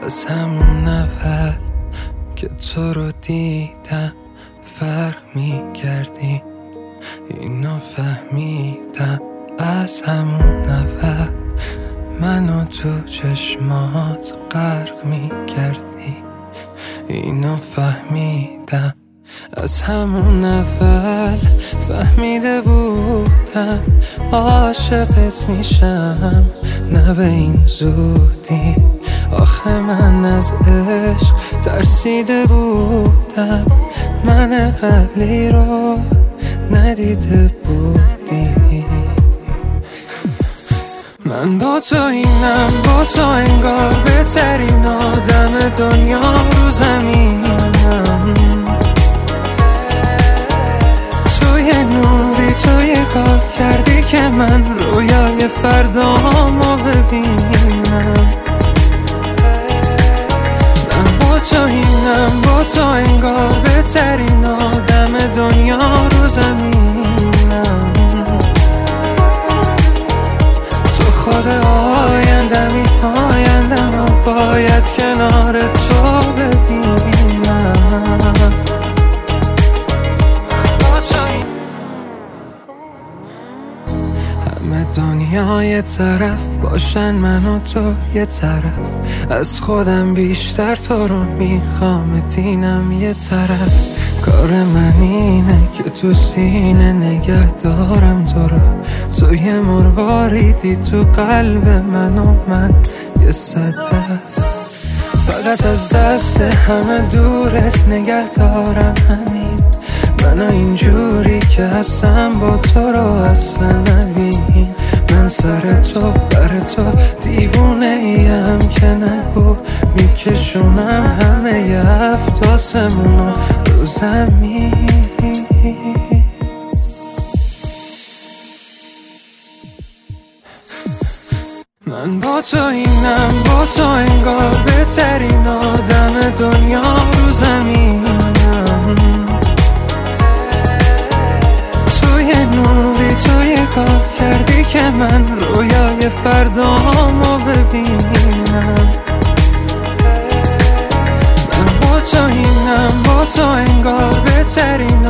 از همون اول که تو رو دیدم فرق می‌کردی، اینو فهمیدم از همون اول منو تو چشمات غرق می‌کردی، اینو فهمیدم از همون اول. فهمیده بودم عاشقت میشم، نه به این زودی. آخه من از عشق ترسیده بودم، من قبلی رو ندیده بودی. من با تو اینم، با تو انگار بهترین آدم دنیا رو زمینم. تو یه نوری، تو یه کار کردی که من رویای فردامو ببینم. من با تو اینم، با تو انگار بهترین آدم دنیا رو زمینم. تو خود آیندمی، آیندم باید کنار تو ببینم. همه دنیا یه طرف باشن، من و تو یه طرف. از خودم بیشتر تو رو میخوام، دینم یه طرف. کار من اینه که تو سینه نگه دارم تو رو. تو یه مرواریدی تو قلب من و من یه صدف. فقط از دست همه دورت نگه دارم، همین منو اینجوری که هستم با تو رو اصلا نبین. من سر تو بر تو دیوونه ایم که نگو، میکشونم همه ی هفت آسمونو رو زمین. من با تو اینم، با تو انگار بهترین آدم دنیا رو زمینم. تو یه نوری، تو یه کار کردی که من رویای فردامو ببینم. من با تو اینم، با تو انگار بهترین